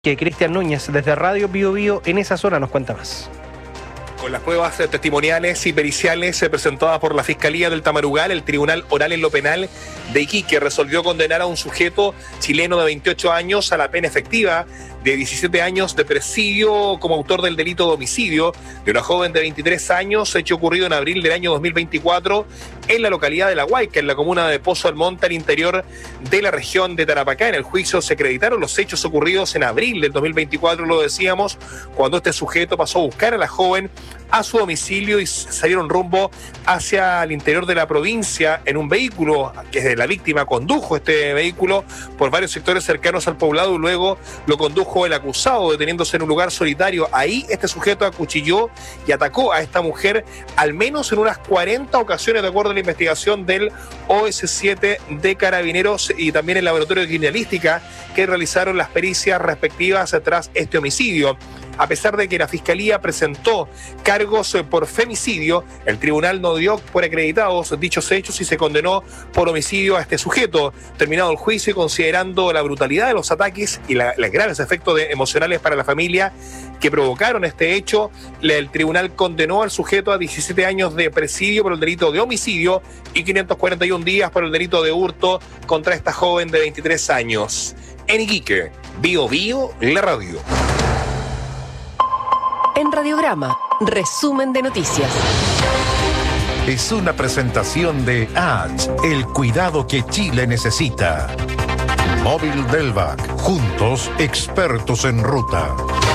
Que Cristian Núñez desde Radio Bio Bio en esa zona nos cuenta más. Con las pruebas testimoniales y periciales presentadas por la Fiscalía del Tamarugal, el Tribunal Oral en lo Penal de Iquique resolvió condenar a un sujeto chileno de 28 años a la pena efectiva de 17 años de presidio como autor del delito de homicidio de una joven de 23 años, hecho ocurrido en abril del año 2024 en la localidad de La Huayca, en la comuna de Pozo Almonte, al interior de la región de Tarapacá. En el juicio se acreditaron los hechos ocurridos en abril del 2024, lo decíamos, cuando este sujeto pasó a buscar a la joven a su domicilio y salieron rumbo hacia el interior de la provincia en un vehículo que la víctima condujo este vehículo por varios sectores cercanos al poblado y luego lo condujo el acusado, deteniéndose en un lugar solitario. Ahí este sujeto acuchilló y atacó a esta mujer al menos en unas 40 ocasiones, de acuerdo a la investigación del OS7 de Carabineros y también el laboratorio de criminalística que realizaron las pericias respectivas tras este homicidio. A pesar de que la Fiscalía presentó cargos por femicidio, el tribunal no dio por acreditados dichos hechos y se condenó por homicidio a este sujeto. Terminado el juicio y considerando la brutalidad de los ataques y los graves efectos emocionales para la familia que provocaron este hecho, el tribunal condenó al sujeto a 17 años de presidio por el delito de homicidio y 541 días por el delito de hurto contra esta joven de 23 años. En Iquique, Bio Bio, la radio. En Radiograma, resumen de noticias. Es una presentación de ADS, el cuidado que Chile necesita. Móvil Delvac, juntos expertos en ruta.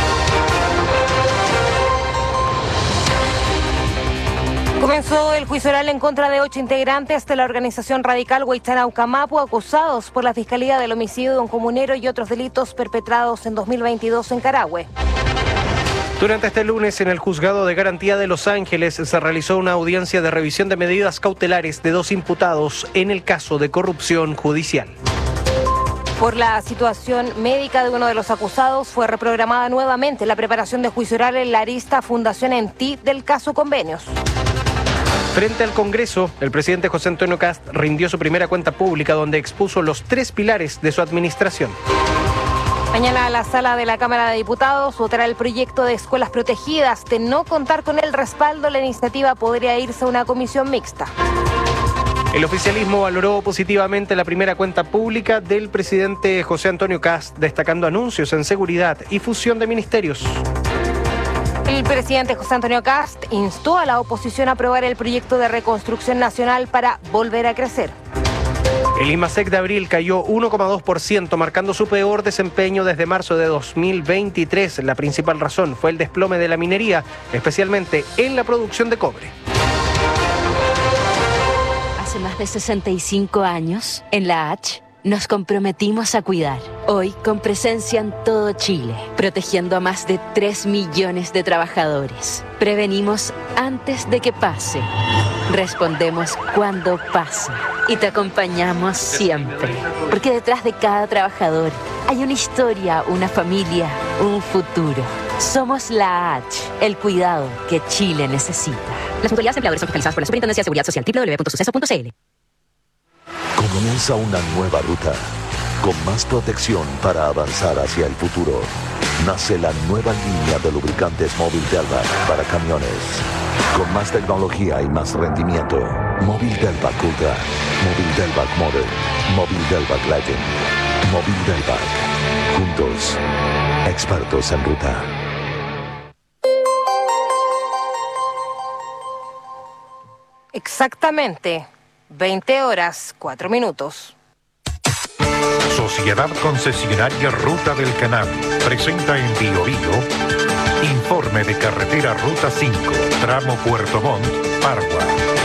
Comenzó el juicio oral en contra de 8 integrantes de la organización radical Huaychanaucamapu, acusados por la Fiscalía del homicidio de un comunero y otros delitos perpetrados en 2022 en Carahue. Durante este lunes, en el Juzgado de Garantía de Los Ángeles, se realizó una audiencia de revisión de medidas cautelares de 2 imputados en el caso de corrupción judicial. Por la situación médica de uno de los acusados, fue reprogramada nuevamente la preparación de juicio oral en la arista Fundación ENTI del caso Convenios. Frente al Congreso, el presidente José Antonio Kast rindió su primera cuenta pública donde expuso los 3 pilares de su administración. Mañana la sala de la Cámara de Diputados votará el proyecto de escuelas protegidas. De no contar con el respaldo, la iniciativa podría irse a una comisión mixta. El oficialismo valoró positivamente la primera cuenta pública del presidente José Antonio Kast, destacando anuncios en seguridad y fusión de ministerios. El presidente José Antonio Kast instó a la oposición a aprobar el proyecto de reconstrucción nacional para volver a crecer. El IMASEC de abril cayó 1,2%, marcando su peor desempeño desde marzo de 2023. La principal razón fue el desplome de la minería, especialmente en la producción de cobre. Hace más de 65 años, en la H, nos comprometimos a cuidar. Hoy, con presencia en todo Chile, protegiendo a más de 3 millones de trabajadores. Prevenimos antes de que pase. Respondemos cuando pasa. Y te acompañamos siempre. Porque detrás de cada trabajador hay una historia, una familia, un futuro. Somos la H, el cuidado que Chile necesita. Las mutualidades de empleadores son fiscalizadas por la Superintendencia de Seguridad Social, www.suceso.cl. Comienza una nueva ruta, con más protección para avanzar hacia el futuro. Nace la nueva línea de lubricantes Móvil Delvac para camiones. Con más tecnología y más rendimiento. Móvil Delvac Ultra, Móvil Delvac Modern, Móvil Delvac Legend, Móvil Delvac. Juntos, expertos en ruta. Exactamente, 20 horas, 4 minutos. Sociedad Concesionaria Ruta del Canal presenta en Bio Bio informe de carretera Ruta 5, tramo Puerto Montt, Pargua.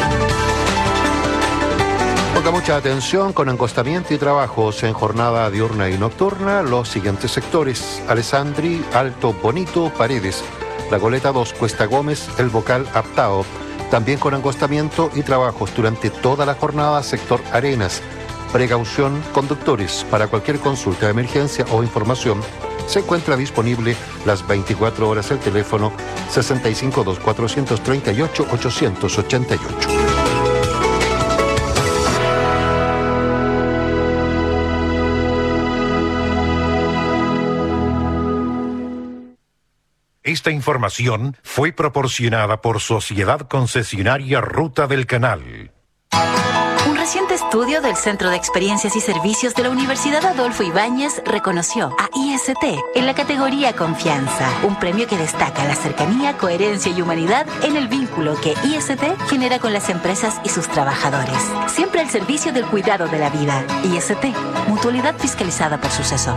Ponga mucha atención con encostamiento y trabajos en jornada diurna y nocturna. Los siguientes sectores: Alessandri, Alto Bonito, Paredes, La Goleta 2, Cuesta Gómez, El Bocal, Aptao. También con encostamiento y trabajos durante toda la jornada, sector Arenas. Precaución, conductores. Para cualquier consulta de emergencia o información, se encuentra disponible las 24 horas el teléfono 652 438 888. Esta información fue proporcionada por Sociedad Concesionaria Ruta del Canal. Un reciente estudio del Centro de Experiencias y Servicios de la Universidad Adolfo Ibáñez reconoció a IST en la categoría Confianza, un premio que destaca la cercanía, coherencia y humanidad en el vínculo que IST genera con las empresas y sus trabajadores. Siempre al servicio del cuidado de la vida. IST, mutualidad fiscalizada por Suceso.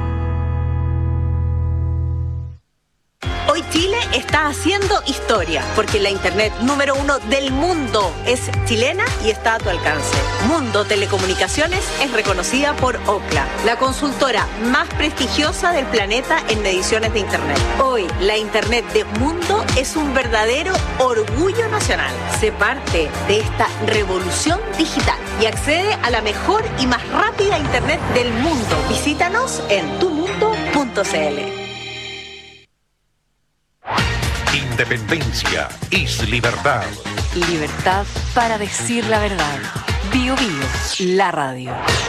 Hoy Chile está haciendo historia, porque la internet número 1 del mundo es chilena y está a tu alcance. Mundo Telecomunicaciones es reconocida por Ookla, la consultora más prestigiosa del planeta en mediciones de internet. Hoy, la internet de Mundo es un verdadero orgullo nacional. Sé parte de esta revolución digital y accede a la mejor y más rápida internet del mundo. Visítanos en tumundo.cl. Independencia es libertad. Libertad para decir la verdad. Bio Bio, la radio.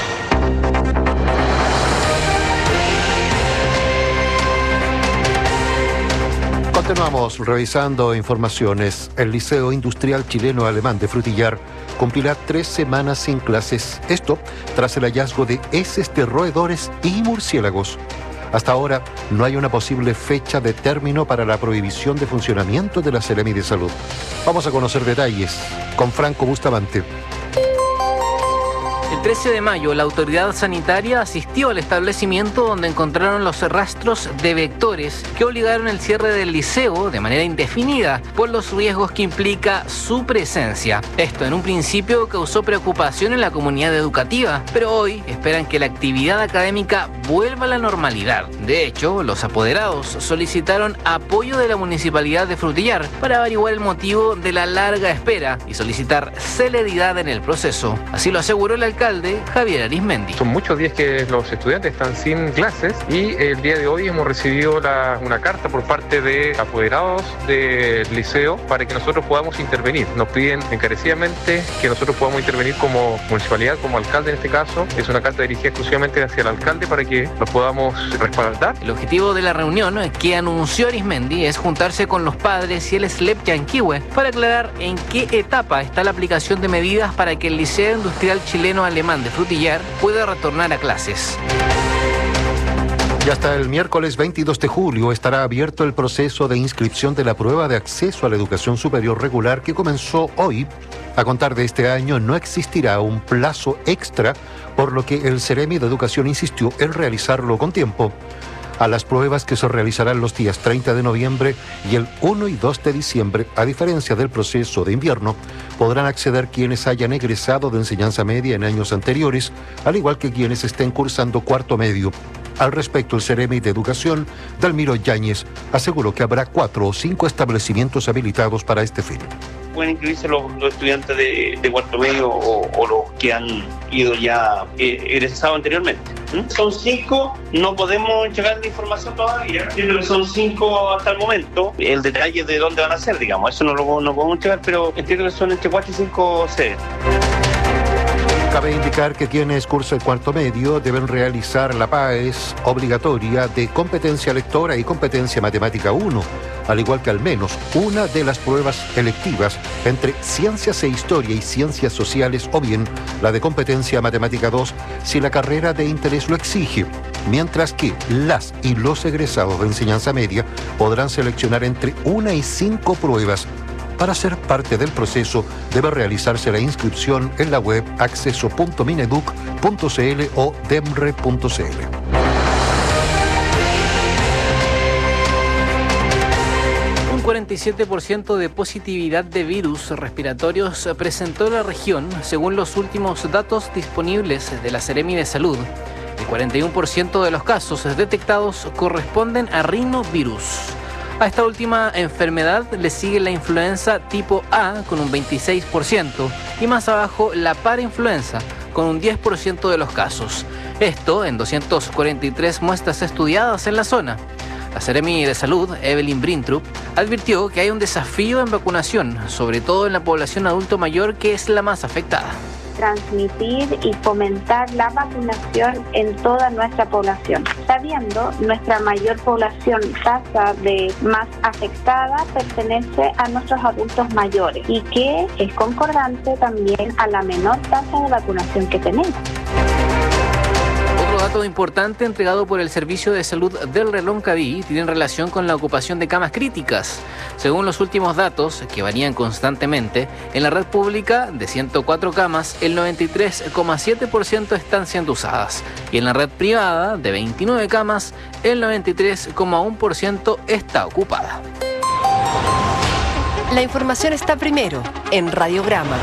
Continuamos revisando informaciones. El Liceo Industrial Chileno Alemán de Frutillar cumplirá 3 semanas sin clases. Esto tras el hallazgo de heces de roedores y murciélagos. Hasta ahora no hay una posible fecha de término para la prohibición de funcionamiento de la Seremi de Salud. Vamos a conocer detalles con Franco Bustamante. El 13 de mayo, la autoridad sanitaria asistió al establecimiento donde encontraron los rastros de vectores que obligaron el cierre del liceo de manera indefinida por los riesgos que implica su presencia. Esto en un principio causó preocupación en la comunidad educativa, pero hoy esperan que la actividad académica vuelva a la normalidad. De hecho, los apoderados solicitaron apoyo de la Municipalidad de Frutillar para averiguar el motivo de la larga espera y solicitar celeridad en el proceso. Así lo aseguró el alcalde Javier Arismendi. Son muchos días que los estudiantes están sin clases y el día de hoy hemos recibido una carta por parte de apoderados del liceo para que nosotros podamos intervenir. Nos piden encarecidamente que nosotros podamos intervenir como municipalidad, como alcalde en este caso. Es una carta dirigida exclusivamente hacia el alcalde para que nos podamos respaldar. El objetivo de la reunión que anunció Arismendi es juntarse con los padres y el SLEP Yanquihue para aclarar en qué etapa está la aplicación de medidas para que el Liceo Industrial Chileno Alemán de Frutillar pueda retornar a clases. Y hasta el miércoles 22 de julio estará abierto el proceso de inscripción de la prueba de acceso a la educación superior regular que comenzó hoy. A contar de este año no existirá un plazo extra, por lo que el Ceremi de Educación insistió en realizarlo con tiempo. A las pruebas que se realizarán los días 30 de noviembre y el 1 y 2 de diciembre, a diferencia del proceso de invierno, podrán acceder quienes hayan egresado de enseñanza media en años anteriores, al igual que quienes estén cursando cuarto medio. Al respecto, el Ceremi de Educación, Dalmiro Yáñez, aseguró que habrá 4 o 5 establecimientos habilitados para este fin. Pueden inscribirse los estudiantes de cuarto medio o los que han ido ya egresados anteriormente. Son 5, no podemos entregar la información todavía, pero son 5 hasta el momento. El detalle de dónde van a ser, digamos, eso no podemos entregar, pero entiendo que son entre 4 y 5 sedes. Cabe indicar que quienes cursan cuarto medio deben realizar la PAES obligatoria de competencia lectora y competencia matemática 1, al igual que al menos una de las pruebas electivas entre ciencias e historia y ciencias sociales, o bien la de competencia matemática 2 si la carrera de interés lo exige, mientras que las y los egresados de enseñanza media podrán seleccionar entre 1 y 5 pruebas. Para ser parte del proceso, debe realizarse la inscripción en la web acceso.mineduc.cl o demre.cl. Un 47% de positividad de virus respiratorios presentó la región, según los últimos datos disponibles de la Seremi de Salud. El 41% de los casos detectados corresponden a rinovirus. A esta última enfermedad le sigue la influenza tipo A con un 26% y más abajo la parainfluenza con un 10% de los casos. Esto en 243 muestras estudiadas en la zona. La Seremi de Salud, Evelyn Brintrup, advirtió que hay un desafío en vacunación, sobre todo en la población adulto mayor, que es la más afectada. transmitir y fomentar la vacunación en toda nuestra población, sabiendo nuestra mayor población, tasa de más afectada, pertenece a nuestros adultos mayores y que es concordante también a la menor tasa de vacunación que tenemos. Otro dato importante entregado por el Servicio de Salud del Reloncaví tiene relación con la ocupación de camas críticas. Según los últimos datos, que varían constantemente, en la red pública de 104 camas, el 93,7% están siendo usadas. Y en la red privada de 29 camas, el 93,1% está ocupada. La información está primero en Radiograma.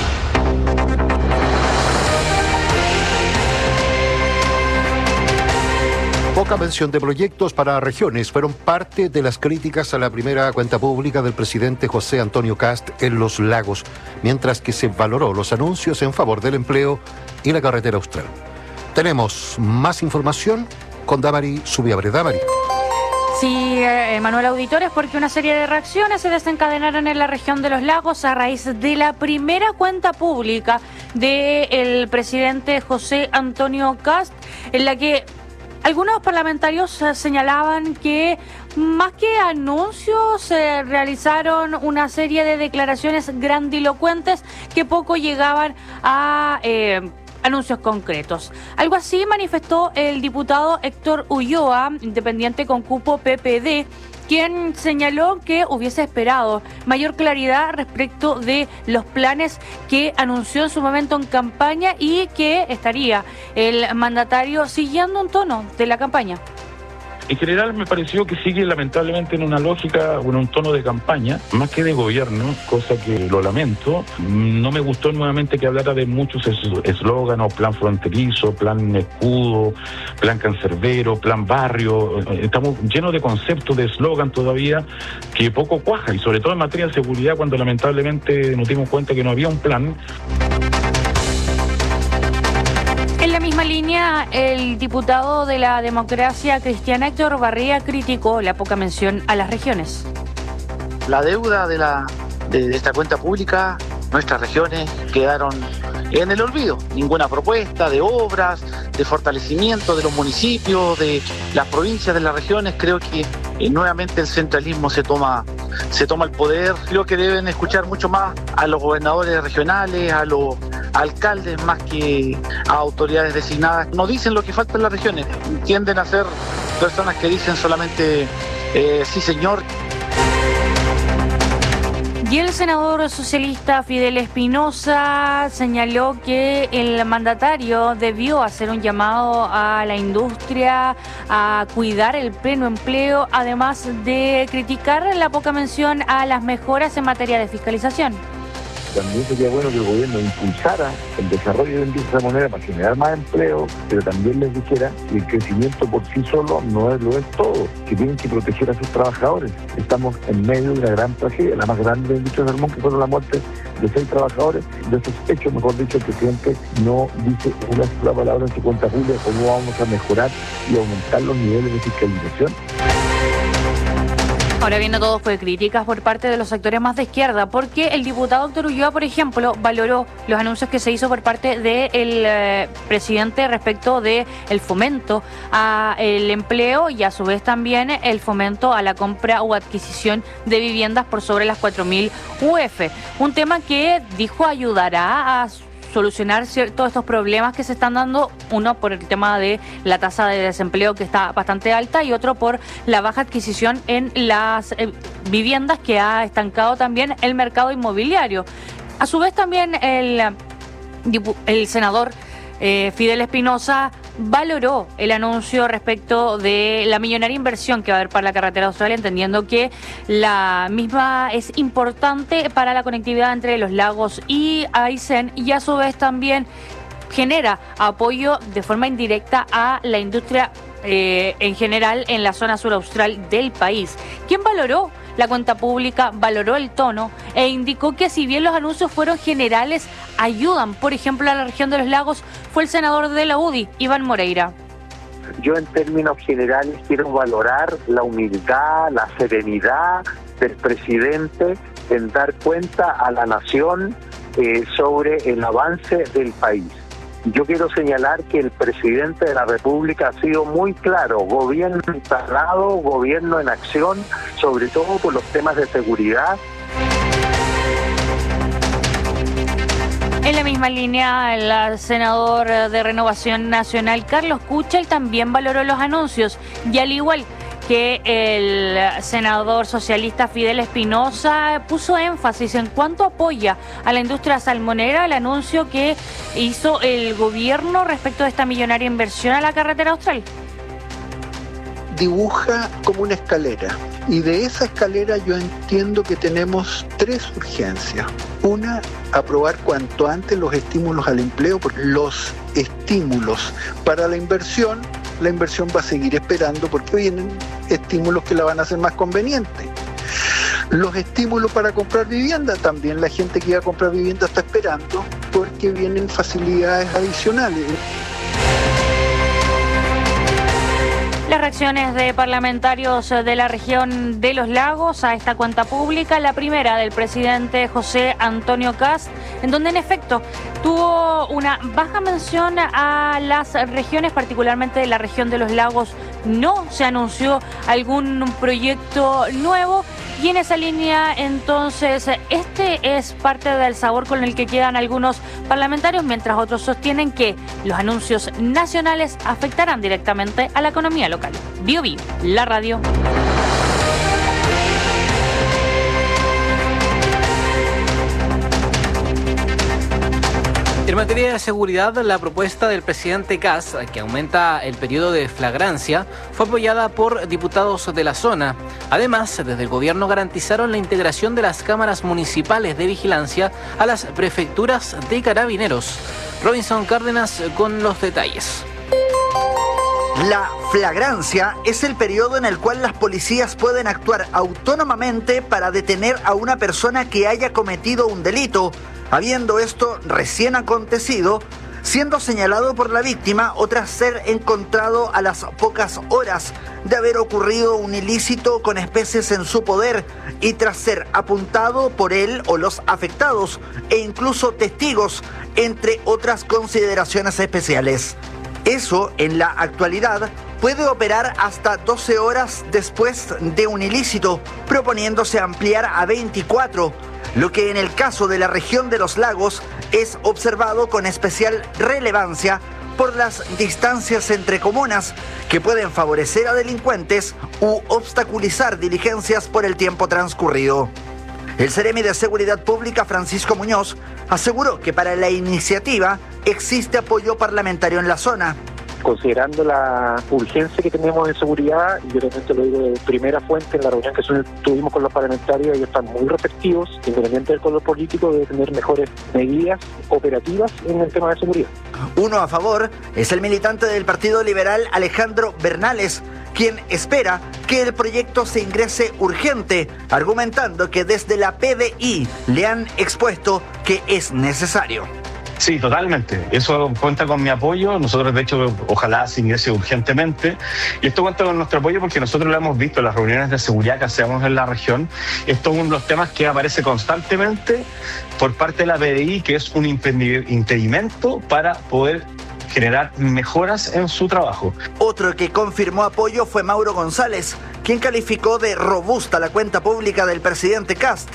Poca mención de proyectos para regiones fueron parte de las críticas a la primera cuenta pública del presidente José Antonio Kast en Los Lagos, mientras que se valoró los anuncios en favor del empleo y la carretera austral. Tenemos más información con Damari Subiabre. Damari. Sí, Manuel Auditores, porque una serie de reacciones se desencadenaron en la región de Los Lagos a raíz de la primera cuenta pública del presidente José Antonio Kast, en la que algunos parlamentarios señalaban que más que anuncios se realizaron una serie de declaraciones grandilocuentes que poco llegaban a anuncios concretos. Algo así manifestó el diputado Héctor Ulloa, independiente con cupo PPD, quien señaló que hubiese esperado mayor claridad respecto de los planes que anunció en su momento en campaña y que estaría el mandatario siguiendo un tono de la campaña. En general me pareció que sigue lamentablemente en una lógica, en un tono de campaña, más que de gobierno, cosa que lo lamento. No me gustó nuevamente que hablara de muchos eslóganos, plan fronterizo, plan escudo, plan cancerbero, plan barrio. Estamos llenos de conceptos, de eslogan todavía que poco cuaja, y sobre todo en materia de seguridad, cuando lamentablemente nos dimos cuenta que no había un plan. En la misma línea, el diputado de la Democracia Cristiana Héctor Barría criticó la poca mención a las regiones. La deuda de esta cuenta pública, nuestras regiones quedaron en el olvido. Ninguna propuesta de obras, de fortalecimiento de los municipios, de las provincias, de las regiones. Creo que nuevamente el centralismo se toma el poder. Creo que deben escuchar mucho más a los gobernadores regionales, a los alcaldes, más que a autoridades designadas. No dicen lo que falta en las regiones, tienden a ser personas que dicen solamente sí señor. Y el senador socialista Fidel Espinosa señaló que el mandatario debió hacer un llamado a la industria a cuidar el pleno empleo, además de criticar la poca mención a las mejoras en materia de fiscalización. También sería bueno que el gobierno impulsara el desarrollo de la industria de esa manera para generar más empleo, pero también les dijera que el crecimiento por sí solo no lo es todo, que tienen que proteger a sus trabajadores. Estamos en medio de una gran tragedia, la más grande de la industria del mundo, que fueron la muerte de 6 trabajadores. De esos hechos, mejor dicho, el presidente no dice una sola palabra en su cuenta pública cómo vamos a mejorar y aumentar los niveles de fiscalización. Ahora bien, no todo fue críticas por parte de los sectores más de izquierda, porque el diputado Héctor Ulloa, por ejemplo, valoró los anuncios que se hizo por parte del presidente respecto de el fomento al empleo y a su vez también el fomento a la compra o adquisición de viviendas por sobre las 4.000 UF. Un tema que dijo ayudará a solucionar todos estos problemas que se están dando, uno por el tema de la tasa de desempleo que está bastante alta y otro por la baja adquisición en las viviendas que ha estancado también el mercado inmobiliario. A su vez también el senador Fidel Espinosa valoró el anuncio respecto de la millonaria inversión que va a haber para la carretera austral, entendiendo que la misma es importante para la conectividad entre Los Lagos y Aysén, y a su vez también genera apoyo de forma indirecta a la industria en general en la zona sur austral del país. ¿Quién valoró la cuenta pública, valoró el tono e indicó que si bien los anuncios fueron generales, ayudan, por ejemplo, a la región de Los Lagos, fue el senador de la UDI, Iván Moreira? Yo en términos generales quiero valorar la humildad, la serenidad del presidente en dar cuenta a la nación sobre el avance del país. Yo quiero señalar que el presidente de la República ha sido muy claro: gobierno instalado, gobierno en acción, sobre todo por los temas de seguridad. En la misma línea, el senador de Renovación Nacional, Carlos Kuchel, también valoró los anuncios y, al igual que el senador socialista Fidel Espinosa, puso énfasis en cuánto apoya a la industria salmonera el anuncio que hizo el gobierno respecto de esta millonaria inversión a la carretera austral. Dibuja como una escalera, y de esa escalera yo entiendo que tenemos 3 urgencias. Una, aprobar cuanto antes los estímulos al empleo, porque los estímulos para la inversión va a seguir esperando porque vienen estímulos que la van a hacer más conveniente. Los estímulos para comprar vivienda, también la gente que iba a comprar vivienda está esperando porque vienen facilidades adicionales. Las reacciones de parlamentarios de la región de Los Lagos a esta cuenta pública, la primera del presidente José Antonio Kast, en donde en efecto tuvo una baja mención a las regiones, particularmente de la región de Los Lagos. No se anunció algún proyecto nuevo. Y en esa línea, entonces, este es parte del sabor con el que quedan algunos parlamentarios, mientras otros sostienen que los anuncios nacionales afectarán directamente a la economía local. Bio Bio, la radio. En materia de seguridad, la propuesta del presidente Kast, que aumenta el periodo de flagrancia, fue apoyada por diputados de la zona. Además, desde el gobierno garantizaron la integración de las cámaras municipales de vigilancia a las prefecturas de carabineros. Robinson Cárdenas con los detalles. La flagrancia es el periodo en el cual las policías pueden actuar autónomamente para detener a una persona que haya cometido un delito, habiendo esto recién acontecido, siendo señalado por la víctima o tras ser encontrado a las pocas horas de haber ocurrido un ilícito con especies en su poder y tras ser apuntado por él o los afectados e incluso testigos, entre otras consideraciones especiales. Eso, en la actualidad, puede operar hasta 12 horas después de un ilícito, proponiéndose ampliar a 24, lo que en el caso de la región de Los Lagos es observado con especial relevancia por las distancias entre comunas que pueden favorecer a delincuentes u obstaculizar diligencias por el tiempo transcurrido. El Seremi de Seguridad Pública, Francisco Muñoz, aseguró que para la iniciativa existe apoyo parlamentario en la zona. Considerando la urgencia que tenemos en seguridad, y yo realmente lo digo de primera fuente en la reunión que tuvimos con los parlamentarios, ellos están muy receptivos, independientemente del color político, de tener mejores medidas operativas en el tema de seguridad. Uno a favor es el militante del Partido Liberal Alejandro Bernales, quien espera que el proyecto se ingrese urgente, argumentando que desde la PDI le han expuesto que es necesario. Sí, totalmente. Eso cuenta con mi apoyo. Nosotros, de hecho, ojalá se ingrese urgentemente. Y esto cuenta con nuestro apoyo porque nosotros lo hemos visto en las reuniones de seguridad que hacemos en la región. Esto es uno de los temas que aparece constantemente por parte de la PDI, que es un impedimento para poder generar mejoras en su trabajo. Otro que confirmó apoyo fue Mauro González, quien calificó de robusta la cuenta pública del presidente Kast.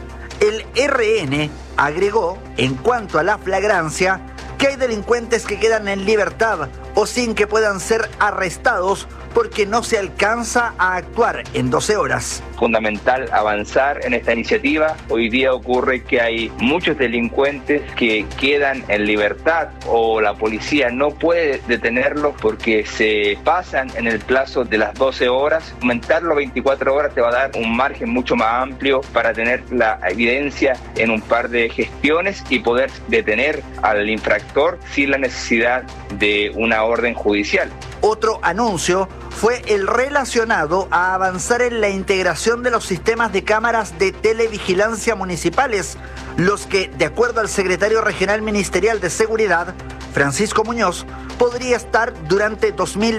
El RN agregó, en cuanto a la flagrancia, que hay delincuentes que quedan en libertad o sin que puedan ser arrestados porque no se alcanza a actuar en 12 horas. Fundamental avanzar en esta iniciativa. Hoy día ocurre que hay muchos delincuentes que quedan en libertad o la policía no puede detenerlos porque se pasan en el plazo de las 12 horas. Aumentarlo a 24 horas te va a dar un margen mucho más amplio para tener la evidencia en un par de gestiones y poder detener al infractor sin la necesidad de una orden judicial. Otro anuncio fue el relacionado a avanzar en la integración de los sistemas de cámaras de televigilancia municipales, los que, de acuerdo al secretario regional ministerial de Seguridad, Francisco Muñoz, podría estar durante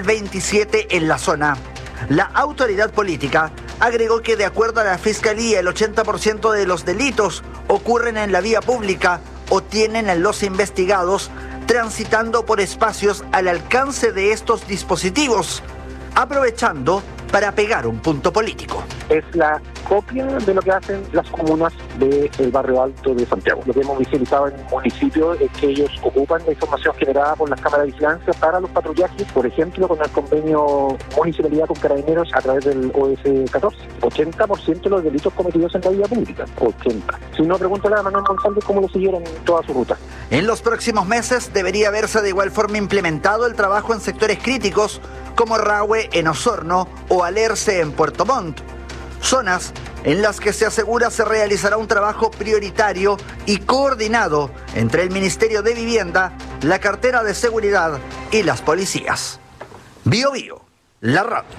2027 en la zona. La autoridad política agregó que, de acuerdo a la Fiscalía, el 80% de los delitos ocurren en la vía pública o tienen a los investigados transitando por espacios al alcance de estos dispositivos, aprovechando para pegar un punto político. Es la copia de lo que hacen las comunas del Barrio Alto de Santiago. Lo que hemos visualizado en el municipio es que ellos ocupan la información generada por las cámaras de vigilancia para los patrullajes, por ejemplo, con el convenio municipalidad con carabineros a través del OS-14. 80% de los delitos cometidos en la vía pública. 80. Si no, pregúntale a Manuel González cómo lo siguieron en toda su ruta. En los próximos meses debería haberse de igual forma implementado el trabajo en sectores críticos como Rahue en Osorno o Alerce en Puerto Montt, zonas en las que se asegura se realizará un trabajo prioritario y coordinado entre el Ministerio de Vivienda, la Cartera de Seguridad y las policías. Bio Bio, la radio.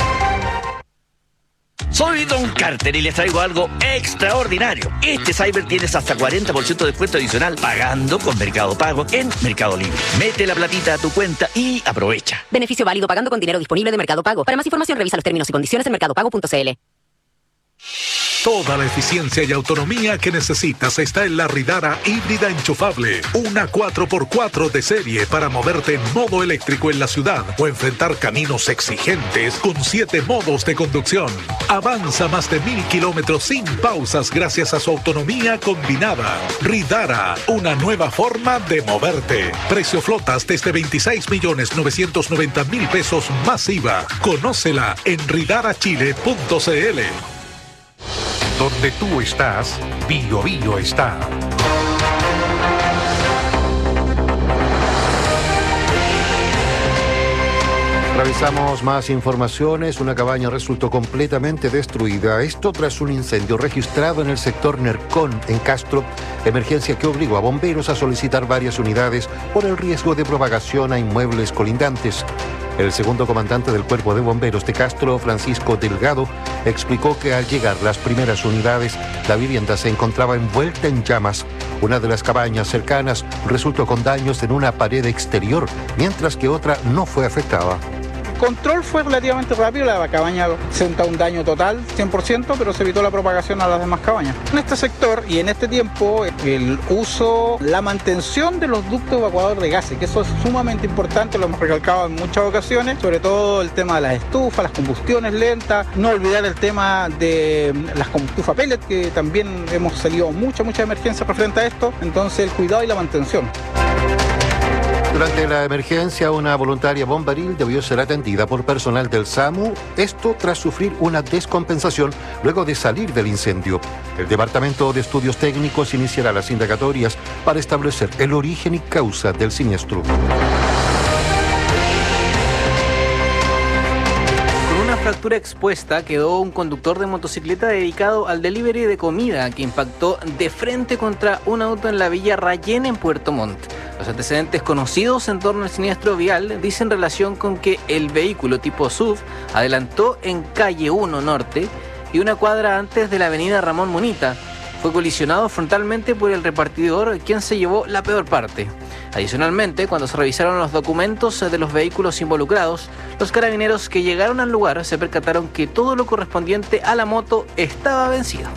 Soy Don Carter y les traigo algo extraordinario. Este Cyber tienes hasta 40% de descuento adicional pagando con Mercado Pago en Mercado Libre. Mete la platita a tu cuenta y aprovecha. Beneficio válido pagando con dinero disponible de Mercado Pago. Para más información revisa los términos y condiciones en mercadopago.cl. Toda la eficiencia y autonomía que necesitas está en la Ridara híbrida enchufable. Una 4x4 de serie para moverte en modo eléctrico en la ciudad o enfrentar caminos exigentes con 7 modos de conducción. Avanza más de 1000 kilómetros sin pausas gracias a su autonomía combinada. Ridara, una nueva forma de moverte. Precio flotas desde 26.990.000 pesos más IVA. Conócela en ridarachile.cl. Donde tú estás, Bio Bio está. Revisamos más informaciones. Una cabaña resultó completamente destruida. Esto tras un incendio registrado en el sector Nercón, en Castro. Emergencia que obligó a bomberos a solicitar varias unidades por el riesgo de propagación a inmuebles colindantes. El segundo comandante del Cuerpo de Bomberos de Castro, Francisco Delgado, explicó que al llegar las primeras unidades, la vivienda se encontraba envuelta en llamas. Una de las cabañas cercanas resultó con daños en una pared exterior, mientras que otra no fue afectada. Control fue relativamente rápido, la cabaña presenta un daño total, 100%, pero se evitó la propagación a las demás cabañas. En este sector y en este tiempo, el uso, la mantención de los ductos evacuadores de gases, que eso es sumamente importante, lo hemos recalcado en muchas ocasiones, sobre todo el tema de las estufas, las combustiones lentas, no olvidar el tema de las estufas pellet, que también hemos salido muchas emergencias referente a esto, entonces el cuidado y la mantención. Durante la emergencia, una voluntaria bombaril debió ser atendida por personal del SAMU, esto tras sufrir una descompensación luego de salir del incendio. El Departamento de Estudios Técnicos iniciará las indagatorias para establecer el origen y causa del siniestro. Fractura expuesta quedó un conductor de motocicleta dedicado al delivery de comida que impactó de frente contra un auto en la Villa Rayén en Puerto Montt. Los antecedentes conocidos en torno al siniestro vial dicen relación con que el vehículo tipo SUV adelantó en calle 1 Norte y una cuadra antes de la avenida Ramón Munita. Fue colisionado frontalmente por el repartidor, quien se llevó la peor parte. Adicionalmente, cuando se revisaron los documentos de los vehículos involucrados, los carabineros que llegaron al lugar se percataron que todo lo correspondiente a la moto estaba vencido.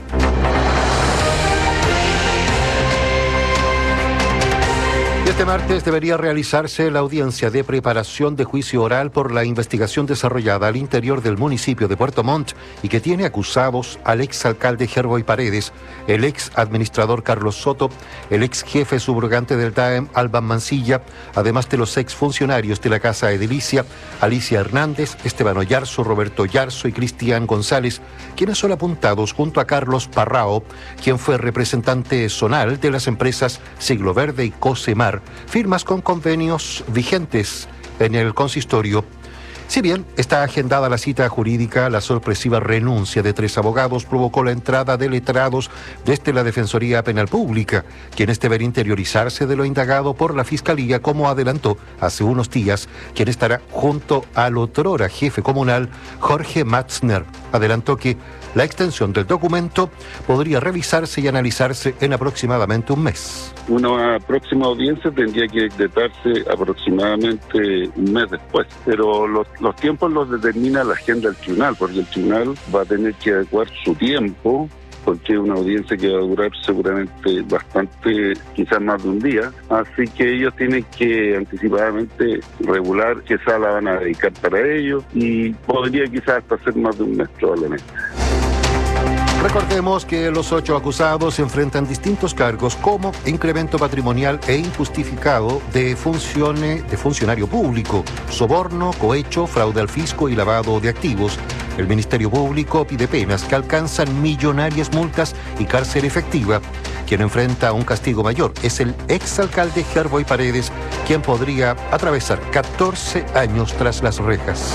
Este martes debería realizarse la audiencia de preparación de juicio oral por la investigación desarrollada al interior del municipio de Puerto Montt y que tiene acusados al exalcalde Gerboy Paredes, el ex administrador Carlos Soto, el ex jefe subrogante del DAEM Alban Mancilla, además de los ex funcionarios de la Casa Edilicia, Alicia Hernández, Esteban Oyarzo, Roberto Oyarzo y Cristian González, quienes son apuntados junto a Carlos Parrao, quien fue representante zonal de las empresas Siglo Verde y Cosemar, firmas con convenios vigentes en el consistorio. Si bien está agendada la cita jurídica, la sorpresiva renuncia de 3 abogados provocó la entrada de letrados desde la Defensoría Penal Pública, quienes deben interiorizarse de lo indagado por la Fiscalía, como adelantó hace unos días quien estará junto al otrora jefe comunal Jorge Matzner. Adelantó que la extensión del documento podría revisarse y analizarse en aproximadamente un mes. Una próxima audiencia tendría que decretarse aproximadamente un mes después, pero los tiempos los determina la agenda del tribunal, porque el tribunal va a tener que adecuar su tiempo porque es una audiencia que va a durar seguramente bastante, quizás más de un día, así que ellos tienen que anticipadamente regular qué sala van a dedicar para ello y podría quizás hasta ser más de un mes probablemente. Recordemos que los 8 acusados enfrentan distintos cargos como incremento patrimonial e injustificado de funcionario público, soborno, cohecho, fraude al fisco y lavado de activos. El Ministerio Público pide penas que alcanzan millonarias multas y cárcel efectiva. Quien enfrenta un castigo mayor es el exalcalde Gerboy Paredes, quien podría atravesar 14 años tras las rejas.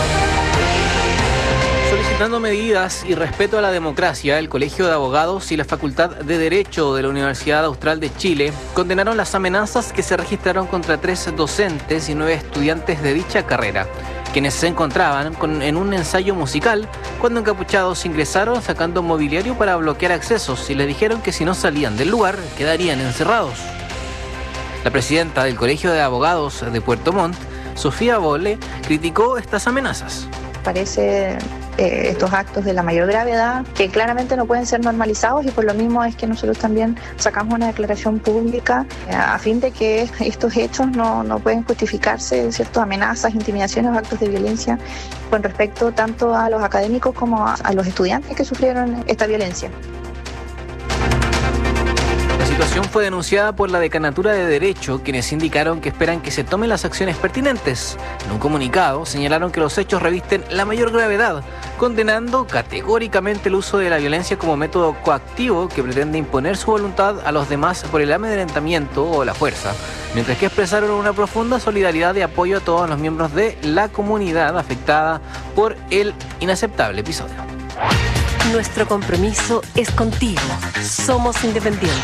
Solicitando medidas y respeto a la democracia, el Colegio de Abogados y la Facultad de Derecho de la Universidad Austral de Chile condenaron las amenazas que se registraron contra 3 docentes y 9 estudiantes de dicha carrera, quienes se encontraban en un ensayo musical cuando encapuchados ingresaron sacando mobiliario para bloquear accesos y les dijeron que si no salían del lugar quedarían encerrados. La presidenta del Colegio de Abogados de Puerto Montt, Sofía Bole, criticó estas amenazas. Parece estos actos de la mayor gravedad que claramente no pueden ser normalizados y por lo mismo es que nosotros también sacamos una declaración pública a fin de que estos hechos no pueden justificarse, ciertas amenazas, intimidaciones o actos de violencia con respecto tanto a los académicos como a los estudiantes que sufrieron esta violencia. La situación fue denunciada por la Decanatura de Derecho, quienes indicaron que esperan que se tomen las acciones pertinentes. En un comunicado señalaron que los hechos revisten la mayor gravedad, condenando categóricamente el uso de la violencia como método coactivo que pretende imponer su voluntad a los demás por el amedrentamiento o la fuerza, mientras que expresaron una profunda solidaridad y apoyo a todos los miembros de la comunidad afectada por el inaceptable episodio. Nuestro compromiso es contigo. Somos independientes.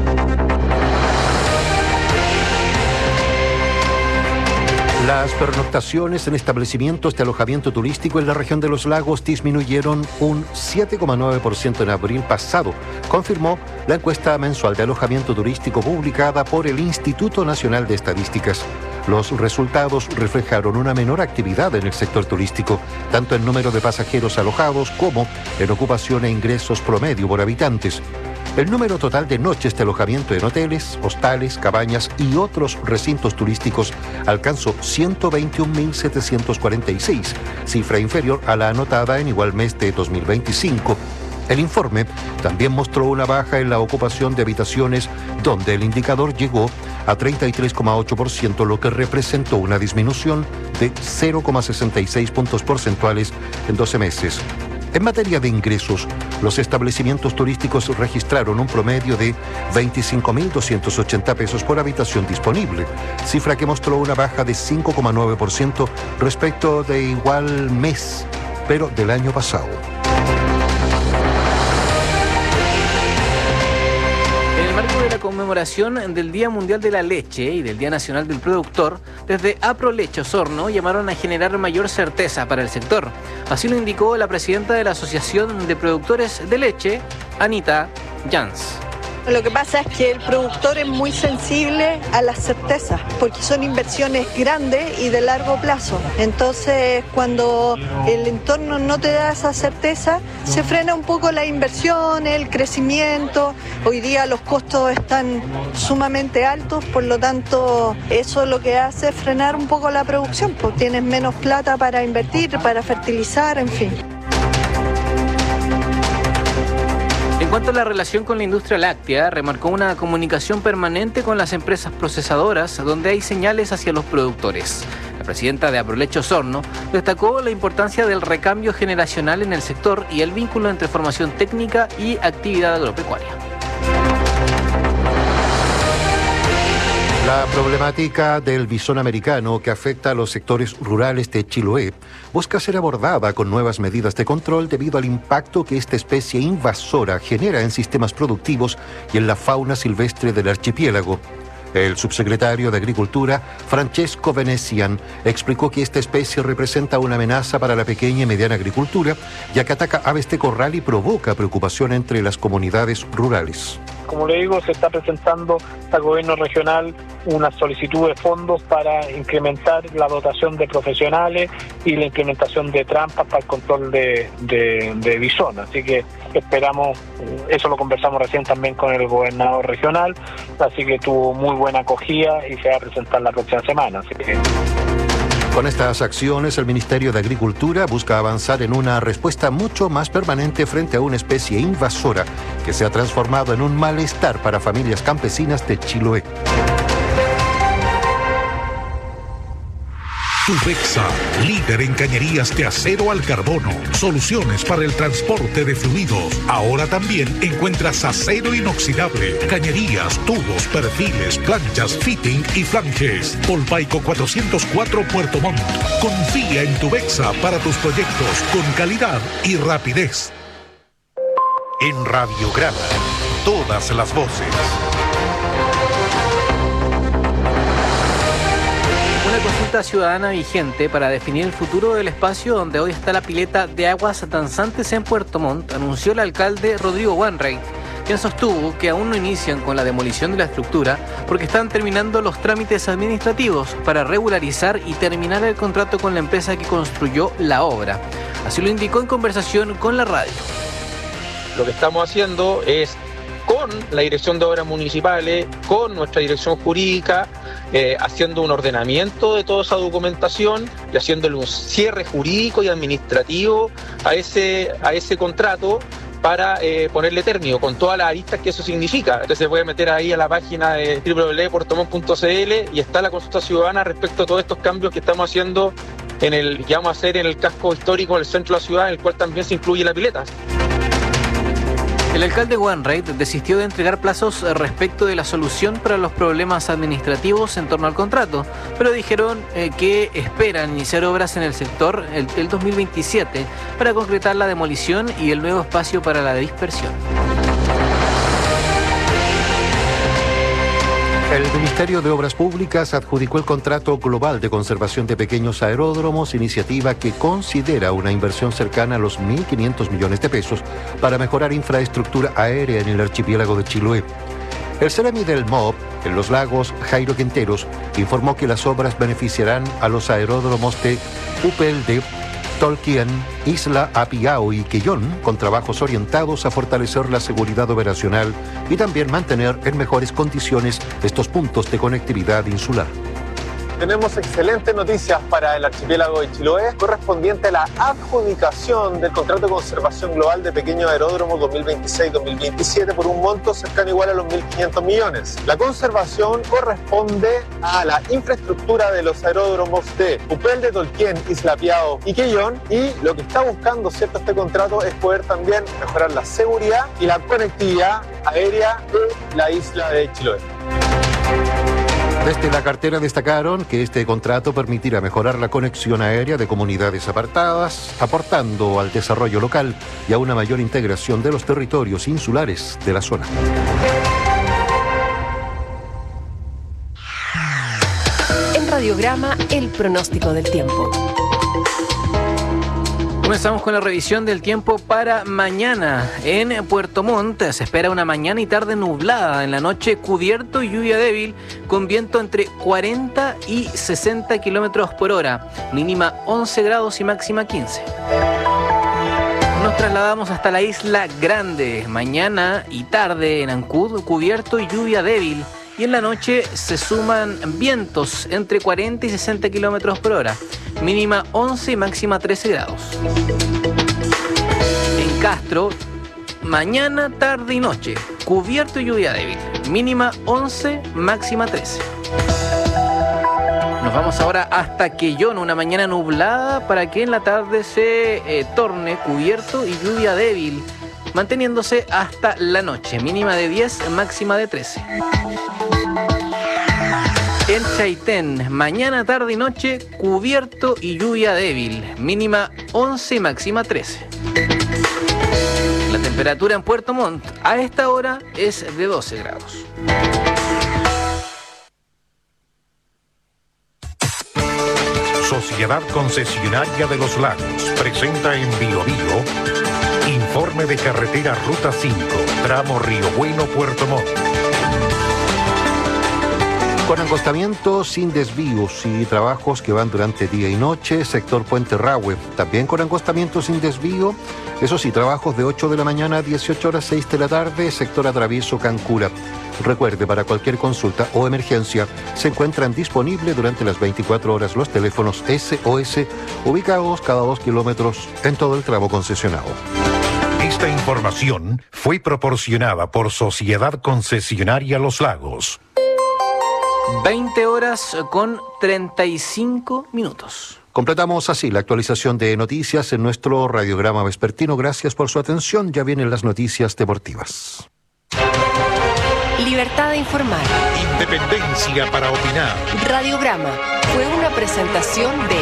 Las pernoctaciones en establecimientos de alojamiento turístico en la región de los lagos disminuyeron un 7,9% en abril pasado, confirmó la encuesta mensual de alojamiento turístico publicada por el Instituto Nacional de Estadísticas. Los resultados reflejaron una menor actividad en el sector turístico, tanto en número de pasajeros alojados como en ocupación e ingresos promedio por habitantes. El número total de noches de alojamiento en hoteles, hostales, cabañas y otros recintos turísticos alcanzó 121.746, cifra inferior a la anotada en igual mes de 2025. El informe también mostró una baja en la ocupación de habitaciones, donde el indicador llegó a 33,8%, lo que representó una disminución de 0,66 puntos porcentuales en 12 meses. En materia de ingresos, los establecimientos turísticos registraron un promedio de 25.280 pesos por habitación disponible, cifra que mostró una baja de 5,9% respecto de igual mes, pero del año pasado. De la conmemoración del Día Mundial de la Leche y del Día Nacional del Productor, desde APROLECHE Osorno llamaron a generar mayor certeza para el sector. Así lo indicó la presidenta de la Asociación de Productores de Leche, Anita Jans. Lo que pasa es que el productor es muy sensible a las certezas, porque son inversiones grandes y de largo plazo. Entonces, cuando el entorno no te da esa certeza, se frena un poco la inversión, el crecimiento. Hoy día los costos están sumamente altos, por lo tanto, eso lo que hace es frenar un poco la producción, porque tienes menos plata para invertir, para fertilizar, en fin. En cuanto a la relación con la industria láctea, remarcó una comunicación permanente con las empresas procesadoras, donde hay señales hacia los productores. La presidenta de APROLECHE Osorno destacó la importancia del recambio generacional en el sector y el vínculo entre formación técnica y actividad agropecuaria. La problemática del bisón americano que afecta a los sectores rurales de Chiloé busca ser abordada con nuevas medidas de control debido al impacto que esta especie invasora genera en sistemas productivos y en la fauna silvestre del archipiélago. El subsecretario de Agricultura, Francesco Venecian, explicó que esta especie representa una amenaza para la pequeña y mediana agricultura, ya que ataca aves de corral y provoca preocupación entre las comunidades rurales. Como le digo, se está presentando al gobierno regional una solicitud de fondos para incrementar la dotación de profesionales y la implementación de trampas para el control de bisón. Así que esperamos, eso lo conversamos recién también con el gobernador regional, así que tuvo muy buena acogida y se va a presentar la próxima semana. Así que... Con estas acciones, el Ministerio de Agricultura busca avanzar en una respuesta mucho más permanente frente a una especie invasora que se ha transformado en un malestar para familias campesinas de Chiloé. Tubexa, líder en cañerías de acero al carbono, soluciones para el transporte de fluidos. Ahora también encuentras acero inoxidable, cañerías, tubos, perfiles, planchas, fitting y flanges. Polpaico 404 Puerto Montt. Confía en Tubexa para tus proyectos con calidad y rapidez. En Radiograma, todas las voces. Una consulta ciudadana vigente para definir el futuro del espacio donde hoy está la pileta de aguas danzantes en Puerto Montt, anunció el alcalde Rodrigo Wainwright, quien sostuvo que aún no inician con la demolición de la estructura porque están terminando los trámites administrativos para regularizar y terminar el contrato con la empresa que construyó la obra. Así lo indicó en conversación con la radio. Lo que estamos haciendo es, con la Dirección de Obras Municipales, con nuestra dirección jurídica, haciendo un ordenamiento de toda esa documentación y haciéndole un cierre jurídico y administrativo a ese contrato para ponerle término, con todas las aristas que eso significa. Entonces se puede meter ahí a la página de www.puertomont.cl y está la consulta ciudadana respecto a todos estos cambios que estamos haciendo que vamos a hacer en el casco histórico del centro de la ciudad, en el cual también se incluye la pileta. El alcalde Wainwright desistió de entregar plazos respecto de la solución para los problemas administrativos en torno al contrato, pero dijeron que esperan iniciar obras en el sector el 2027 para concretar la demolición y el nuevo espacio para la dispersión. El Ministerio de Obras Públicas adjudicó el contrato global de conservación de pequeños aeródromos, iniciativa que considera una inversión cercana a los 1.500 millones de pesos para mejorar infraestructura aérea en el archipiélago de Chiloé. El Ceremi del MOB, en los lagos Jairo Quinteros, informó que las obras beneficiarán a los aeródromos de Upelde, Tolkien, Isla Apiao y Quellón, con trabajos orientados a fortalecer la seguridad operacional y también mantener en mejores condiciones estos puntos de conectividad insular. Tenemos excelentes noticias para el archipiélago de Chiloé, correspondiente a la adjudicación del contrato de conservación global de pequeños aeródromos 2026-2027 por un monto cercano igual a los 1.500 millones. La conservación corresponde a la infraestructura de los aeródromos de Upelde, Tolkien, Isla Apiao y Quellón, y lo que está buscando, ¿cierto?, este contrato es poder también mejorar la seguridad y la conectividad aérea de la isla de Chiloé. Desde la cartera destacaron que este contrato permitirá mejorar la conexión aérea de comunidades apartadas, aportando al desarrollo local y a una mayor integración de los territorios insulares de la zona. En Radiograma, el pronóstico del tiempo. Comenzamos con la revisión del tiempo para mañana. En Puerto Montt se espera una mañana y tarde nublada, en la noche cubierto y lluvia débil, con viento entre 40 y 60 kilómetros por hora, mínima 11 grados y máxima 15. Nos trasladamos hasta la Isla Grande, mañana y tarde en Ancud, cubierto y lluvia débil. Y en la noche se suman vientos entre 40 y 60 kilómetros por hora, mínima 11 y máxima 13 grados. En Castro, mañana, tarde y noche, cubierto y lluvia débil, mínima 11, máxima 13. Nos vamos ahora hasta Quellón, una mañana nublada para que en la tarde se torne cubierto y lluvia débil, manteniéndose hasta la noche, mínima de 10, máxima de 13. En Chaitén, mañana, tarde y noche, cubierto y lluvia débil, mínima 11 y máxima 13. La temperatura en Puerto Montt a esta hora es de 12 grados. Sociedad Concesionaria de los Lagos presenta en Biobío informe de carretera Ruta 5, tramo Río Bueno, Puerto Montt. Con acostamientos sin desvíos y trabajos que van durante día y noche, sector Puente Rahue. También con acostamientos sin desvío, eso sí, trabajos de 8 de la mañana a 18 horas 6 de la tarde, sector Atravieso Cancura. Recuerde, para cualquier consulta o emergencia, se encuentran disponibles durante las 24 horas los teléfonos SOS, ubicados cada 2 kilómetros en todo el tramo concesionado. Esta información fue proporcionada por Sociedad Concesionaria Los Lagos. 20 horas con 35 minutos. Completamos así la actualización de noticias en nuestro radiograma vespertino. Gracias por su atención. Ya vienen las noticias deportivas. Libertad de informar. Independencia para opinar. Radiograma fue una presentación de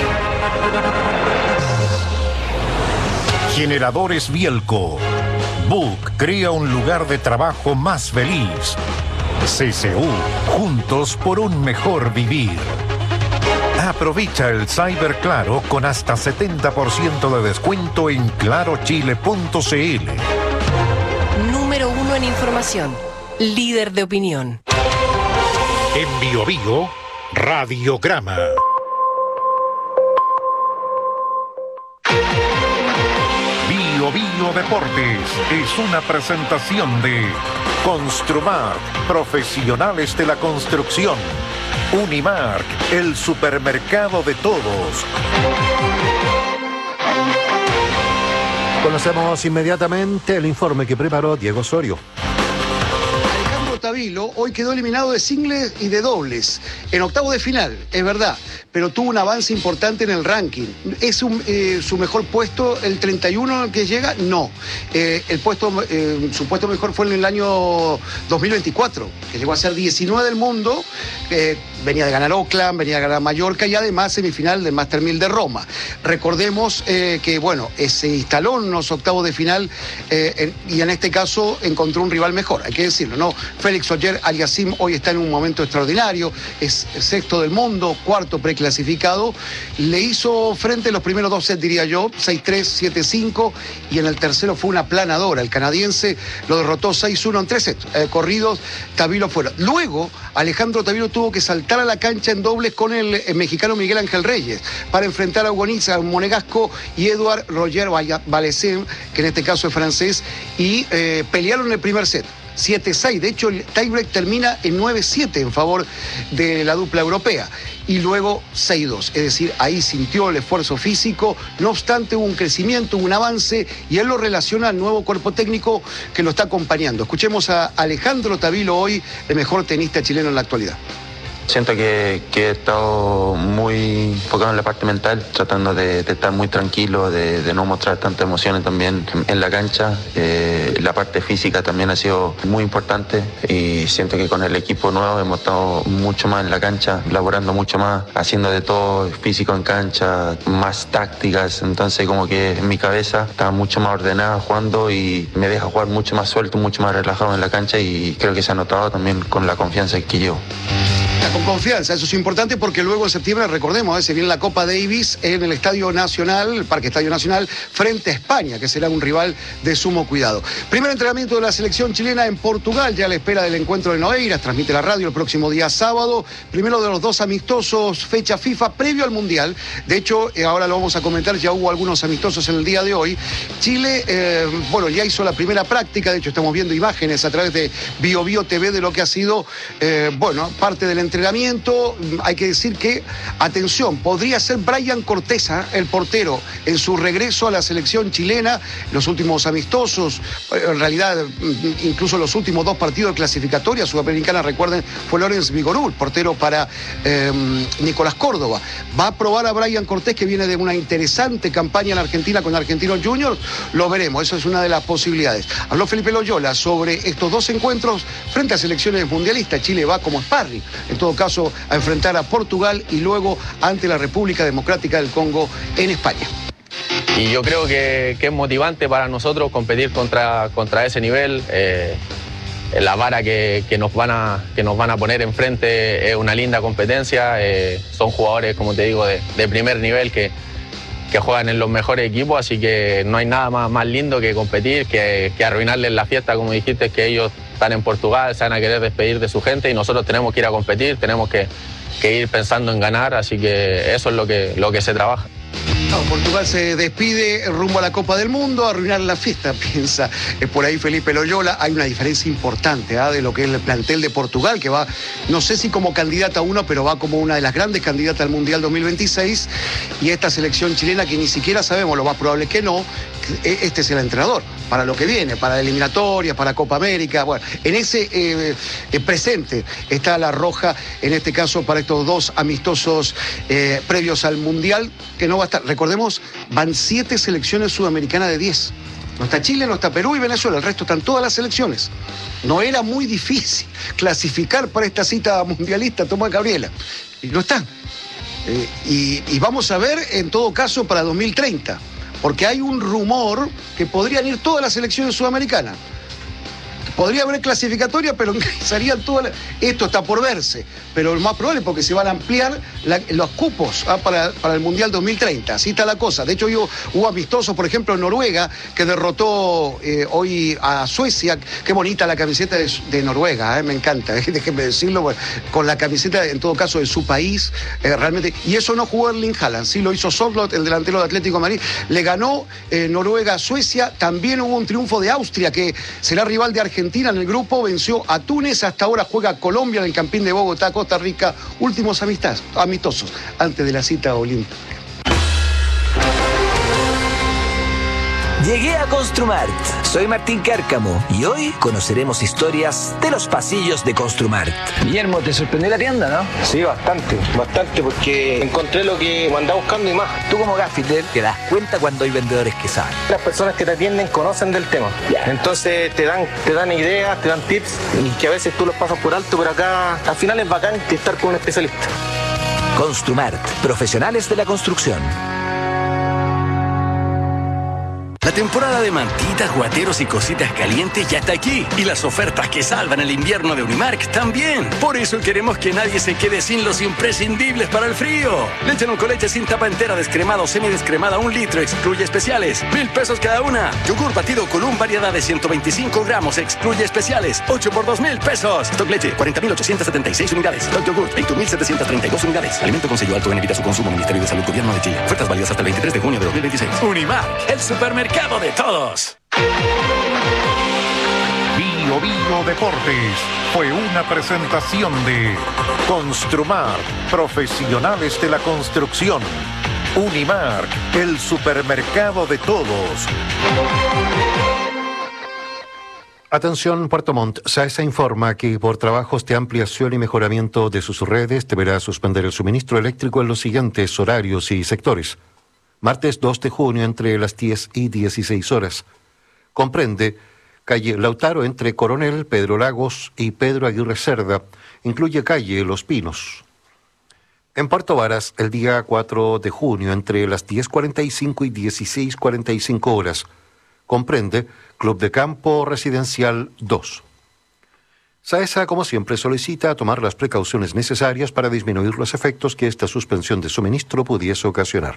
Generadores Bielco. Book crea un lugar de trabajo más feliz. CCU, juntos por un mejor vivir. Aprovecha el Cyber Claro con hasta 70% de descuento en clarochile.cl. Número 1 en información. Líder de opinión. En Bio Bio, Radiograma. Bio Bio Deportes es una presentación de Construmark, profesionales de la construcción. Unimark, el supermercado de todos. Conocemos inmediatamente el informe que preparó Diego Osorio. Alejandro Tavilo hoy quedó eliminado de singles y de dobles. En octavo de final, es verdad, pero tuvo un avance importante en el ranking. ¿Es su mejor puesto el 31 que llega? No. Su puesto mejor fue en el año 2024, que llegó a ser 19 del mundo. Venía de ganar Oakland, venía de ganar Mallorca y además semifinal del Master 1000 de Roma. Recordemos que, bueno, se instaló en los octavos de final y en este caso encontró un rival mejor, hay que decirlo, ¿no? Félix Auger-Aliassime hoy está en un momento extraordinario, es sexto del mundo, cuarto preclasificado. Le hizo frente en los primeros dos sets, diría yo, 6-3, 7-5, y en el tercero fue una planadora. El canadiense lo derrotó 6-1 en 3 sets corridos, Tavilo fuera. Luego, Alejandro Tavilo tuvo que saltar a la cancha en dobles con el mexicano Miguel Ángel Reyes para enfrentar a Agoníza, Monegasco y Edouard Roger Valessin, que en este caso es francés, y pelearon en el primer set. 7-6, de hecho el tiebreak termina en 9-7 en favor de la dupla europea y luego 6-2, es decir, ahí sintió el esfuerzo físico, no obstante hubo un crecimiento, un avance y él lo relaciona al nuevo cuerpo técnico que lo está acompañando. Escuchemos a Alejandro Tavilo hoy, el mejor tenista chileno en la actualidad. Siento que he estado muy enfocado en la parte mental, tratando de estar muy tranquilo, de no mostrar tanta emociones también en la cancha. La parte física también ha sido muy importante y siento que con el equipo nuevo hemos estado mucho más en la cancha, laborando mucho más, haciendo de todo físico en cancha, más tácticas. Entonces como que en mi cabeza está mucho más ordenada jugando y me deja jugar mucho más suelto, mucho más relajado en la cancha y creo que se ha notado también con la confianza que llevo. Con confianza, eso es importante porque luego en septiembre, recordemos, se viene la Copa Davis en el Estadio Nacional, el Parque Estadio Nacional, frente a España, que será un rival de sumo cuidado. Primer entrenamiento de la selección chilena en Portugal, ya a la espera del encuentro de Noeiras, transmite la radio el próximo día sábado, primero de los dos amistosos, fecha FIFA previo al Mundial. De hecho, ahora lo vamos a comentar, ya hubo algunos amistosos en el día de hoy. Chile, ya hizo la primera práctica, de hecho estamos viendo imágenes a través de Bio Bio TV de lo que ha sido, parte del entrenamiento. Hay que decir que, atención, podría ser Brian Cortesa, el portero, en su regreso a la selección chilena, los últimos amistosos, en realidad incluso los últimos dos partidos de clasificatoria sudamericana, recuerden, fue Lorenz Vigorul, portero para Nicolás Córdoba. Va a probar a Brian Cortés, que viene de una interesante campaña en Argentina con Argentinos Juniors, lo veremos, eso es una de las posibilidades. Habló Felipe Loyola sobre estos dos encuentros frente a selecciones mundialistas. Chile va como sparring, en todo caso, a enfrentar a Portugal y luego ante la República Democrática del Congo en España. Y yo creo que es motivante para nosotros competir contra ese nivel. La vara que nos van a poner enfrente es una linda competencia. Son jugadores, como te digo, de primer nivel que juegan en los mejores equipos, así que no hay nada más lindo que competir, que arruinarles la fiesta, como dijiste, que ellos están en Portugal, se van a querer despedir de su gente y nosotros tenemos que ir a competir, tenemos que ir pensando en ganar, así que eso es lo que se trabaja. No, Portugal se despide rumbo a la Copa del Mundo, a arruinar la fiesta, piensa por ahí Felipe Loyola. Hay una diferencia importante de lo que es el plantel de Portugal, que va, no sé si como candidata a uno, pero va como una de las grandes candidatas al Mundial 2026, y esta selección chilena que ni siquiera sabemos, lo más probable es que no, este es el entrenador para lo que viene, para eliminatorias, para Copa América. Bueno, en ese presente está la roja, en este caso para estos dos amistosos previos al Mundial, que no va a estar. Recordemos, van 7 selecciones sudamericanas de 10. No está Chile, no está Perú y Venezuela, el resto están todas las selecciones. No era muy difícil clasificar para esta cita mundialista, Tomás Gabriela. Y no están. Y vamos a ver, en todo caso, para 2030. Porque hay un rumor que podrían ir todas las selecciones sudamericanas. Podría haber clasificatoria, pero ingresarían todas. Esto está por verse, pero lo más probable es porque se van a ampliar los cupos para el Mundial 2030. Así está la cosa. De hecho, hubo amistosos, por ejemplo, en Noruega, que derrotó hoy a Suecia. Qué bonita la camiseta de Noruega, me encanta, déjenme decirlo, con la camiseta, en todo caso, de su país, realmente. Y eso no jugó Erling Haaland, sí lo hizo Sørloth, el delantero de Atlético de Madrid. Le ganó Noruega a Suecia. También hubo un triunfo de Austria, que será rival de Argentina en el grupo, venció a Túnez. Hasta ahora juega Colombia en el Campín de Bogotá, Costa Rica. Últimos amistosos antes de la cita olímpica. Llegué a Construmart. Soy Martín Cárcamo y hoy conoceremos historias de los pasillos de Construmart. Guillermo, ¿te sorprendió la tienda, no? Sí, bastante, porque encontré lo que andaba buscando y más. Tú como gaffiter te das cuenta cuando hay vendedores que saben. Las personas que te atienden conocen del tema. Entonces te dan ideas, te dan tips y que a veces tú los pasas por alto, pero acá al final es bacán estar con un especialista. Construmart, profesionales de la construcción. La temporada de mantitas, guateros y cositas calientes ya está aquí. Y las ofertas que salvan el invierno de Unimark también. Por eso queremos que nadie se quede sin los imprescindibles para el frío. Leche con leche sin tapa entera, descremada o semidescremada, 1 litro, excluye especiales, 1,000 pesos cada una. Yogur batido Column, variedad de 125 gramos, excluye especiales, 8 por 2,000 pesos. Stock leche, 40,876 unidades. Stock yogur, 20,732 unidades. Alimento con sello alto en evita su consumo. Ministerio de Salud, Gobierno de Chile. Ofertas válidas hasta el 23 de junio de 2026. Unimark, el supermercado de todos. Bio Deportes fue una presentación de Construmar, profesionales de la construcción. Unimark, el supermercado de todos. Atención, Puerto Montt. SAESA informa que por trabajos de ampliación y mejoramiento de sus redes deberá suspender el suministro eléctrico en los siguientes horarios y sectores. Martes 2 de junio entre las 10 y 16 horas. Comprende calle Lautaro entre Coronel, Pedro Lagos y Pedro Aguirre Cerda. Incluye calle Los Pinos. En Puerto Varas, el día 4 de junio entre las 10:45 y 16:45 horas. Comprende Club de Campo Residencial 2. SAESA, como siempre, solicita tomar las precauciones necesarias para disminuir los efectos que esta suspensión de suministro pudiese ocasionar.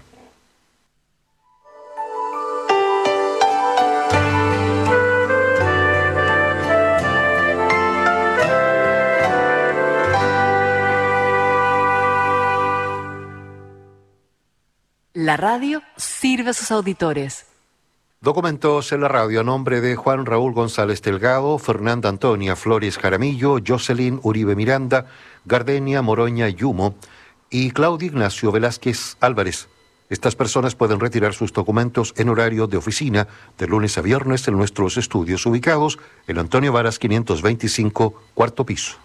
La radio sirve a sus auditores. Documentos en la radio a nombre de Juan Raúl González Delgado, Fernanda Antonia Flores Jaramillo, Jocelyn Uribe Miranda, Gardenia Moroña Yumo y Claudio Ignacio Velázquez Álvarez. Estas personas pueden retirar sus documentos en horario de oficina de lunes a viernes en nuestros estudios ubicados en Antonio Varas 525, cuarto piso.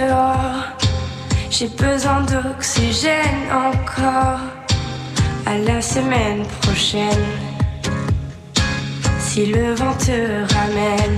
dehors. J'ai besoin d'oxygène encore. À la semaine prochaine, si le vent te ramène.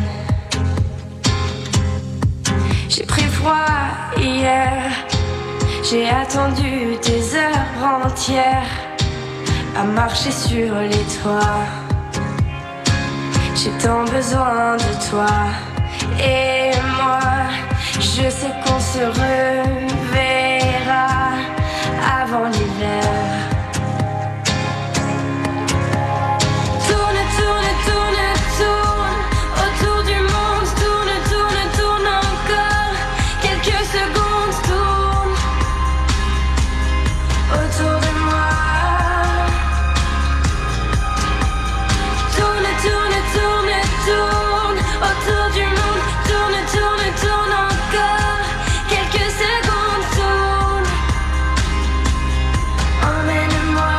J'ai pris froid hier, j'ai attendu des heures entières à marcher sur les toits. J'ai tant besoin de toi. Et moi, je sais qu'on se reverra avant l'hiver. Tourne, tourne, tourne, tourne autour du monde. Tourne, tourne, tourne encore. Quelques secondes, tourne autour de moi. Tourne, tourne, tourne, tourne autour du monde. Tourne, tourne, tourne encore. Quelques secondes, tourne. Emmène-moi.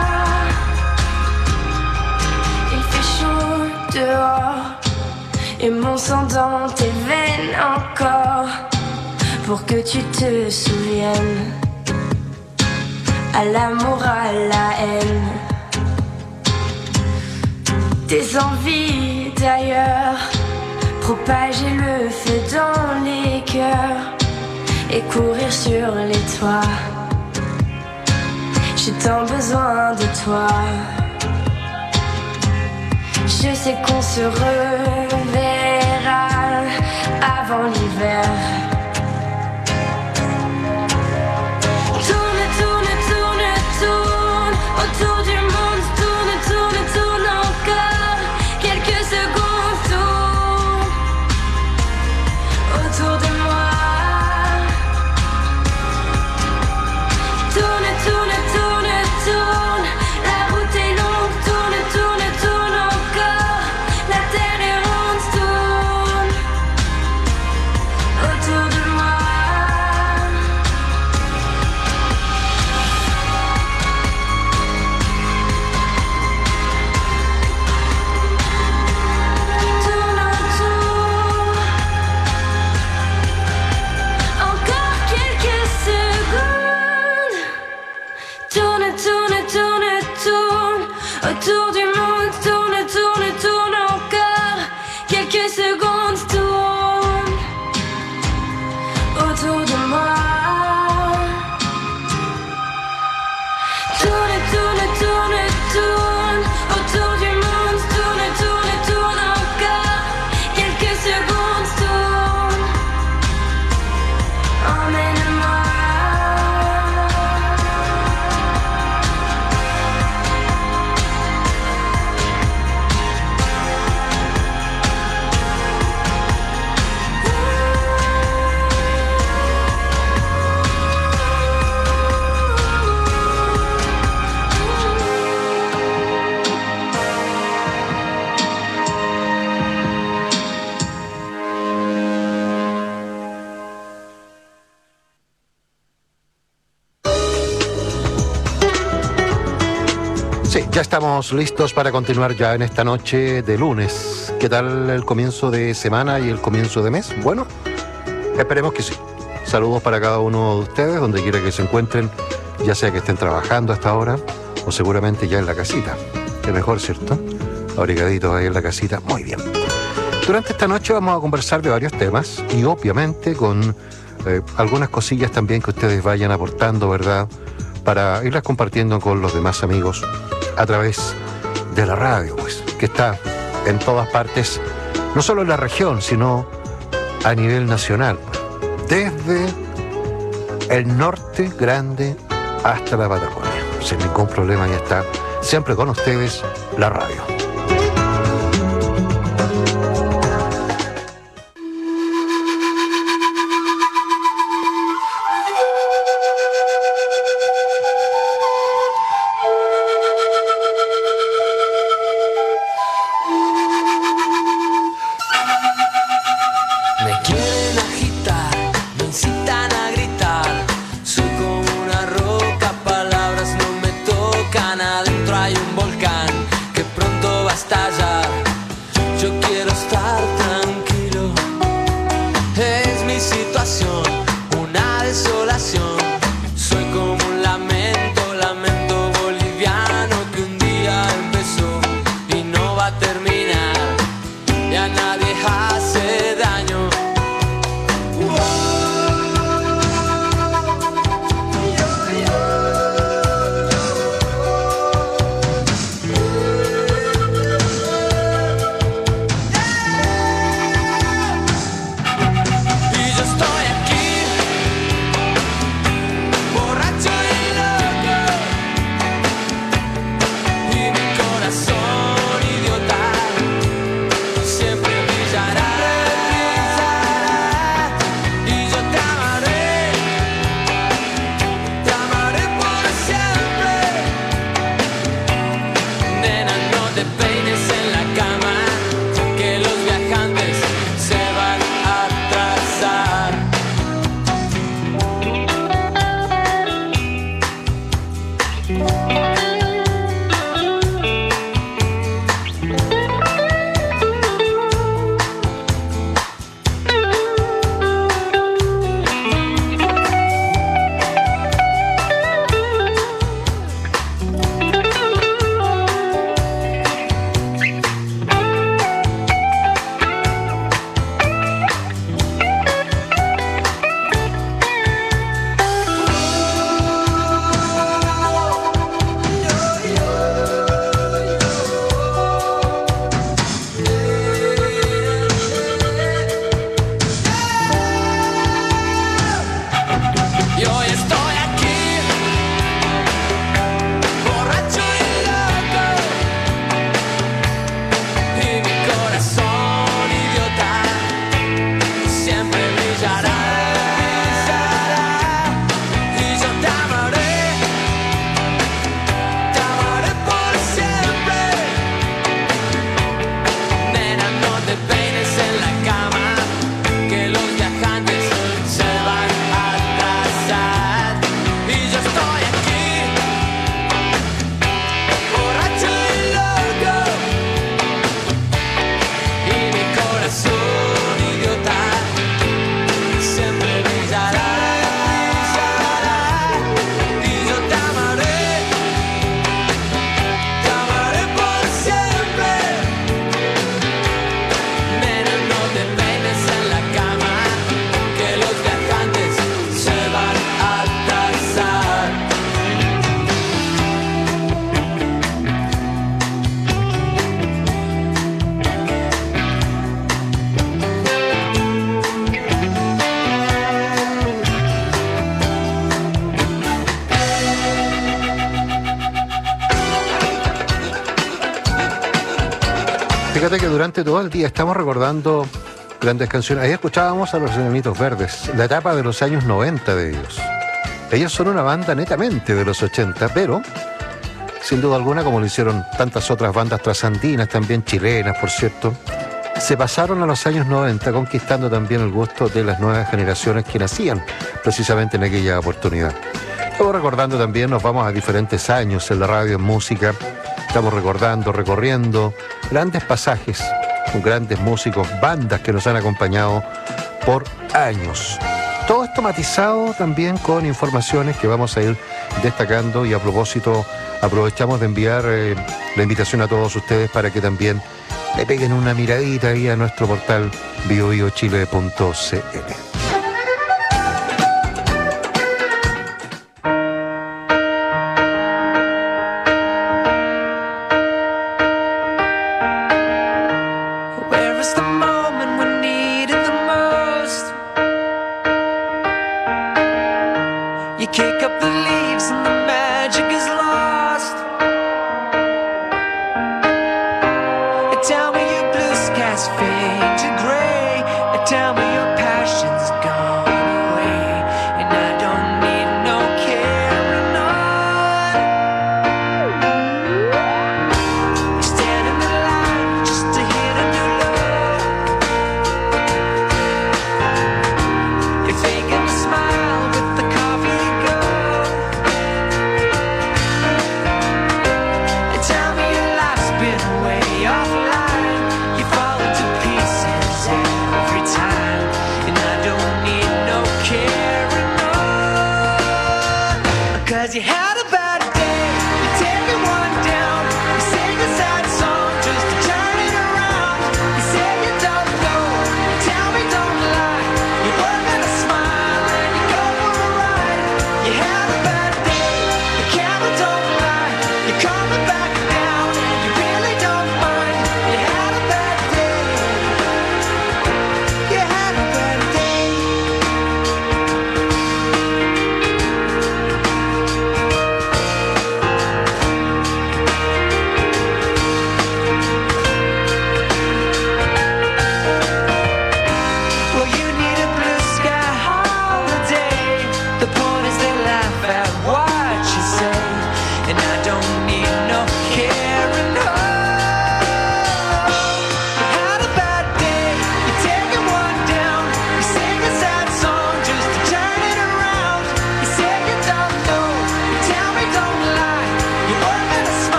Il fait chaud dehors et mon sang dans tes veines encore. Pour que tu te souviennes, à l'amour, à la haine, tes envies d'ailleurs. Propager le feu dans les cœurs et courir sur les toits. J'ai tant besoin de toi. Je sais qu'on se reverra avant l'hiver. Tourne, tourne, tourne, tourne autour du monde. Tourne, tourne, tourne encore. Quelques secondes, tourne autour de moi. Tourne, tourne, tourne, tourne. La route est longue. Tourne, tourne, tourne encore. La terre est ronde. Tourne autour de moi. Tourne autour. Encore quelques secondes. Tourne, tourne, tourne, tourne autour du monde. Tourne, tourne, tourne encore. Quelques secondes, tourne autour de moi. Tourne, tourne, tourne, tourne autour du monde. Tourne, tourne, tourne encore. Quelques secondes, tourne. Emmène-moi. Sí, ya estamos listos para continuar ya en esta noche de lunes. ¿Qué tal el comienzo de semana y el comienzo de mes? Bueno, esperemos que sí. Saludos para cada uno de ustedes, donde quiera que se encuentren, ya sea que estén trabajando hasta ahora o seguramente ya en la casita. Es mejor, ¿cierto? Abrigaditos ahí en la casita. Muy bien. Durante esta noche vamos a conversar de varios temas y obviamente con algunas cosillas también que ustedes vayan aportando, ¿verdad? Para irlas compartiendo con los demás amigos a través de la radio, pues, que está en todas partes, no solo en la región, sino a nivel nacional, desde el norte grande hasta la Patagonia. Sin ningún problema, ya está siempre con ustedes la radio. Me quieren agitar, me incitan a gritar. Soy como una roca, palabras no me tocan. Adentro hay un volcán que pronto durante todo el día estamos recordando grandes canciones. Ahí escuchábamos a los Enanitos Verdes, la etapa de los años 90 de ellos. Ellos son una banda netamente de los 80, pero sin duda alguna, como lo hicieron tantas otras bandas trasandinas, también chilenas, por cierto, se pasaron a los años 90 conquistando también el gusto de las nuevas generaciones que nacían precisamente en aquella oportunidad. Luego recordando también, nos vamos a diferentes años en la radio, en música. Estamos recordando, recorriendo grandes pasajes con grandes músicos, bandas que nos han acompañado por años. Todo esto matizado también con informaciones que vamos a ir destacando, y a propósito aprovechamos de enviar la invitación a todos ustedes para que también le peguen una miradita ahí a nuestro portal biobiochile.cl.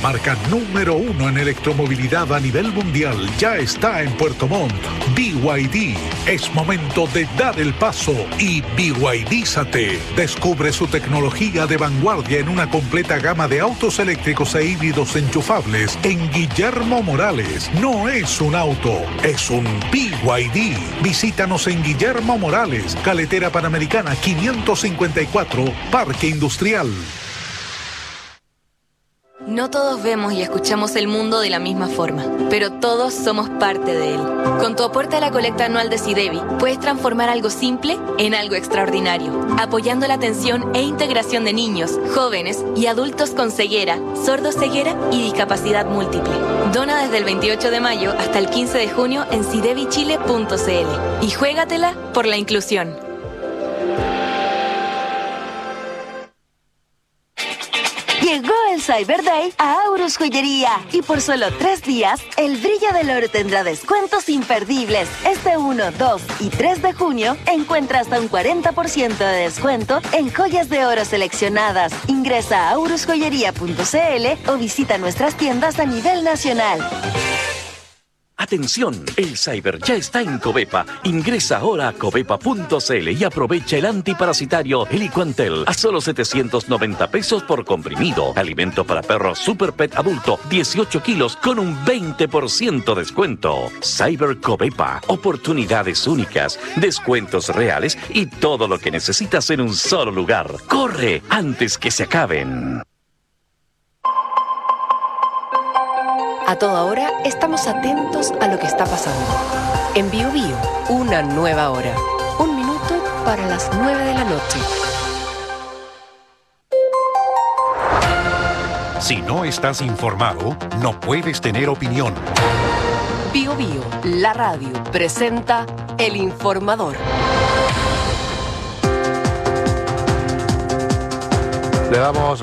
marca número 1 en electromovilidad a nivel mundial, ya está en Puerto Montt. BYD. Es momento de dar el paso y BYDízate. Descubre su tecnología de vanguardia en una completa gama de autos eléctricos e híbridos enchufables en Guillermo Morales. No es un auto, es un BYD. Visítanos en Guillermo Morales, Carretera Panamericana 554, Parque Industrial. No todos vemos y escuchamos el mundo de la misma forma, pero todos somos parte de él. Con tu aporte a la colecta anual de SIDEBI, puedes transformar algo simple en algo extraordinario, apoyando la atención e integración de niños, jóvenes y adultos con ceguera, sordoceguera y discapacidad múltiple. Dona desde el 28 de mayo hasta el 15 de junio en sidebichile.cl y juégatela por la inclusión. Llegó el Cyber Day a Aurus Joyería y por solo 3 días, el brillo del oro tendrá descuentos imperdibles. Este 1, 2 y 3 de junio encuentra hasta un 40% de descuento en joyas de oro seleccionadas. Ingresa a aurusjoyería.cl o visita nuestras tiendas a nivel nacional. Atención, el Cyber ya está en Covepa. Ingresa ahora a covepa.cl y aprovecha el antiparasitario Heliquantel a solo 790 pesos por comprimido. Alimento para perros Super Pet adulto, 18 kilos con un 20% descuento. Cyber Covepa, oportunidades únicas, descuentos reales y todo lo que necesitas en un solo lugar. ¡Corre antes que se acaben! A toda hora estamos atentos a lo que está pasando. En Bio Bio, una nueva hora. 1 minuto para las 9 de la noche. Si no estás informado, no puedes tener opinión. Bio Bio, la radio, presenta El Informador. Le damos